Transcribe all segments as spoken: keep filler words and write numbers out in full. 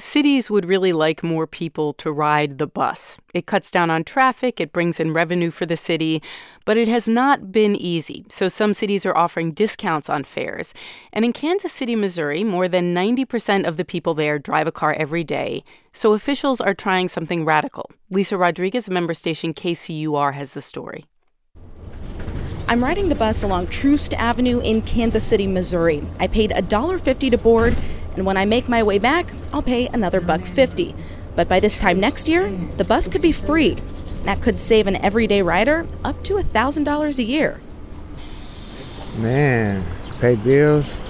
cities would really like more people to ride the bus. It cuts down on traffic, it brings in revenue for the city, but it has not been easy. So some cities are offering discounts on fares. And in Kansas City, Missouri, more than ninety percent of the people there drive a car every day. So officials are trying something radical. Lisa Rodriguez, member station K C U R, has the story. I'm riding the bus along Troost Avenue in Kansas City, Missouri. I paid one dollar fifty to board, and when I make my way back, I'll pay another buck fifty. But by this time next year, the bus could be free. That could save an everyday rider up to one thousand dollars a year. Man, pay bills.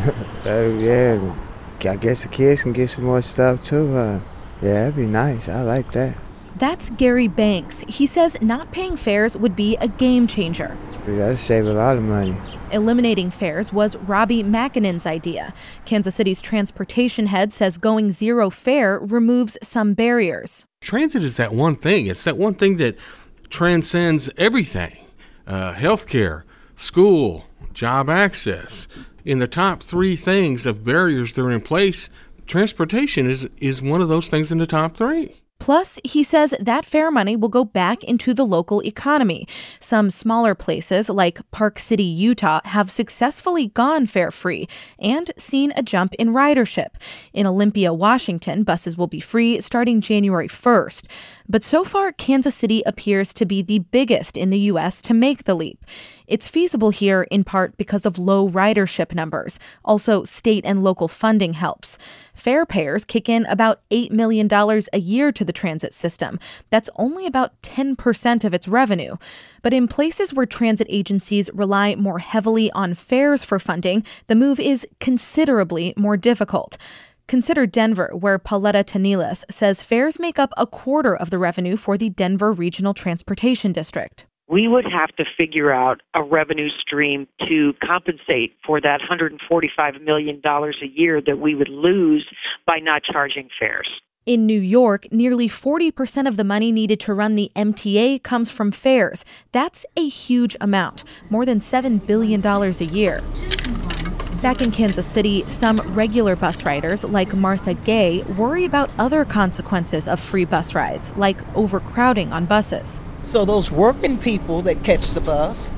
uh, yeah, I guess the kids can get some more stuff too. Uh, yeah, that'd be nice. I like that. That's Gary Banks. He says not paying fares would be a game changer. That'd save a lot of money. Eliminating fares was Robbie McKinnon's idea. Kansas City's transportation head says going zero fare removes some barriers. Transit is that one thing. It's that one thing that transcends everything. Uh, healthcare, school, job access. In the top three things of barriers that are in place, transportation is, is one of those things in the top three. Plus, he says that fare money will go back into the local economy. Some smaller places like Park City, Utah, have successfully gone fare-free and seen a jump in ridership. In Olympia, Washington, buses will be free starting January first. But so far, Kansas City appears to be the biggest in the U S to make the leap. It's feasible here in part because of low ridership numbers. Also, state and local funding helps. Fare payers kick in about eight million dollars a year to the transit system. That's only about ten percent of its revenue. But in places where transit agencies rely more heavily on fares for funding, the move is considerably more difficult. Consider Denver, where Pauletta Tanilas says fares make up a quarter of the revenue for the Denver Regional Transportation District. We would have to figure out a revenue stream to compensate for that one hundred forty-five million dollars a year that we would lose by not charging fares. In New York, nearly forty percent of the money needed to run the M T A comes from fares. That's a huge amount, more than seven billion dollars a year. Back in Kansas City, some regular bus riders, like Martha Gay, worry about other consequences of free bus rides, like overcrowding on buses. So those working people that catch the bus,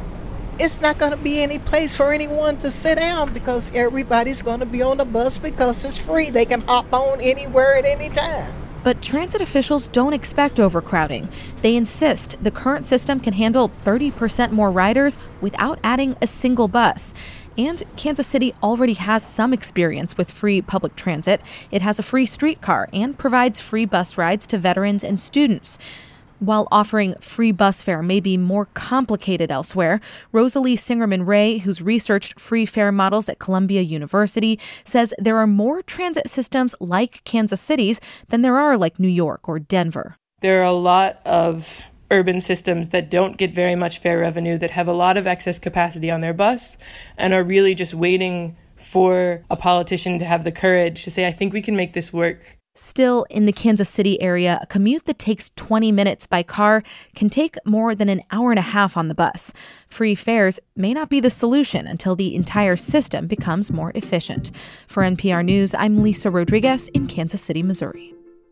it's not going to be any place for anyone to sit down because everybody's going to be on the bus because it's free. They can hop on anywhere at any time. But transit officials don't expect overcrowding. They insist the current system can handle thirty percent more riders without adding a single bus. And Kansas City already has some experience with free public transit. It has a free streetcar and provides free bus rides to veterans and students. While offering free bus fare may be more complicated elsewhere, Rosalie Singerman-Ray, who's researched free fare models at Columbia University, says there are more transit systems like Kansas City's than there are like New York or Denver. There are a lot of urban systems that don't get very much fare revenue, that have a lot of excess capacity on their bus, and are really just waiting for a politician to have the courage to say, I think we can make this work. Still, in the Kansas City area, a commute that takes twenty minutes by car can take more than an hour and a half on the bus. Free fares may not be the solution until the entire system becomes more efficient. For N P R News, I'm Lisa Rodriguez in Kansas City, Missouri.